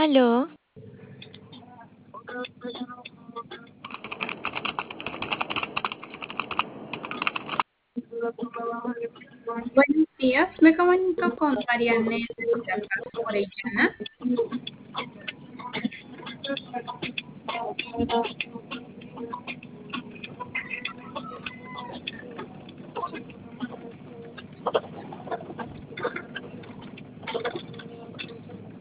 Aló, Buenos días, me comunico con Marianne, en este caso Orellana.